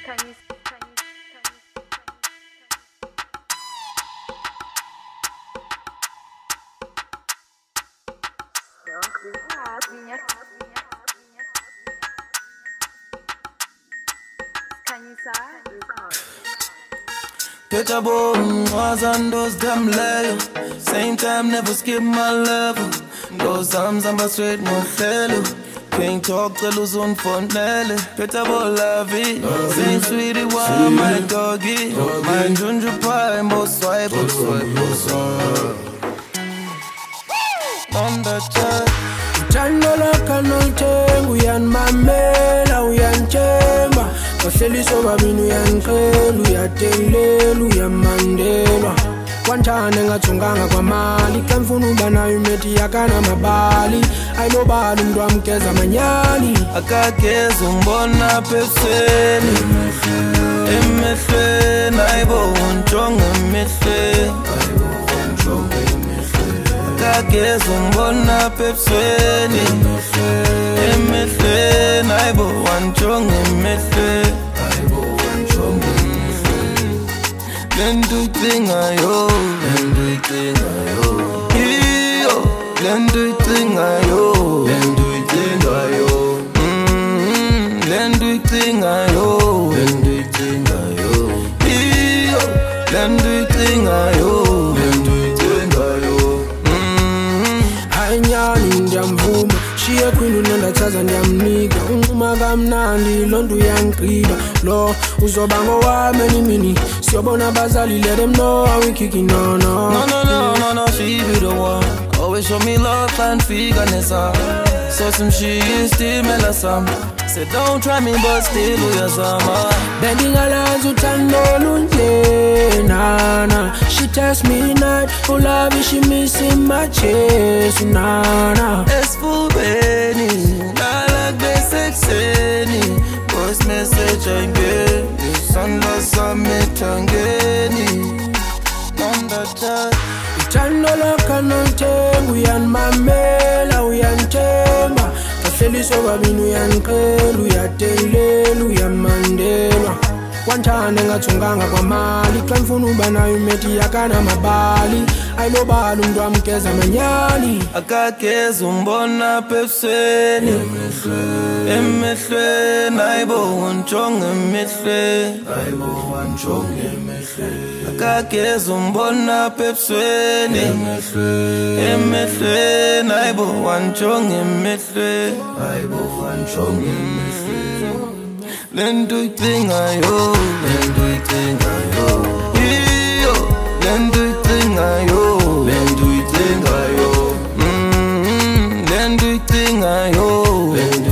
Picture boom, was on those damn layer. Same time, never skip my level. Those times I'm straight more fellow. Can't talk to lose on phone Nelly. Picture boy la vie. Say sweetie, why my doggy? My ginger pie, mo swipe. On the chat. Chanola kanolche, uyan mamela, uyan chemba. Wahleli sobabini uyanqela, uyatelela, uyamandelwa. Kwanjani ngathunganga kwamali, kamfuna uba nayo imethi yakana mabali. Ayinobali umuntu amgeza amanyali. Akageza umbona phesweni, emehlweni, ayibo unjonga emehlweni. Akageza umbona phesweni, emehlweni, ayibo unjonga emehlweni. Lento icingayo, lento icingayo, iyo, lento icingayo, lento icingayo, lento icingayo, lento icingayo, iyo, lento icingayo, lento icingayo. Hayinyani ndiyamvuma, shiye kwini unendathaza ndiyamnika. Unquma kamnandi, lonto uyangiqiba. Lo uzoba ngowami emini. Siyobona abazali, let them know how we kicking on. No, she be the one. Always show me love and figure nessa. So some she is still melasam. Say don't try me but still do your summer. Bending alas utando lunje nana. She text me night, who love is she missing my chest nana. Es full Benny, like the sexy. Voice message again. Sunless summit again. On the chat. Chanola kanolche, uyan mamela, uyan chemba. Wahleli sobabini uyanqela, uyatelela, uyamandelwa. Kwanjani ngathunganga kwamali, kamfuna uba nayo imethi yakana mabali. Ayinobali umuntu amgeza amanyali. Akageza umbona phesweni, emehlweni, ayibo unjonga emehlweni. Akageza umbona phesweni, emehlweni, ayibo unjonga emehlweni. Lento icingayo, lento icingayo, iyo, lento icingayo, lento icingayo, lento icingayo, lento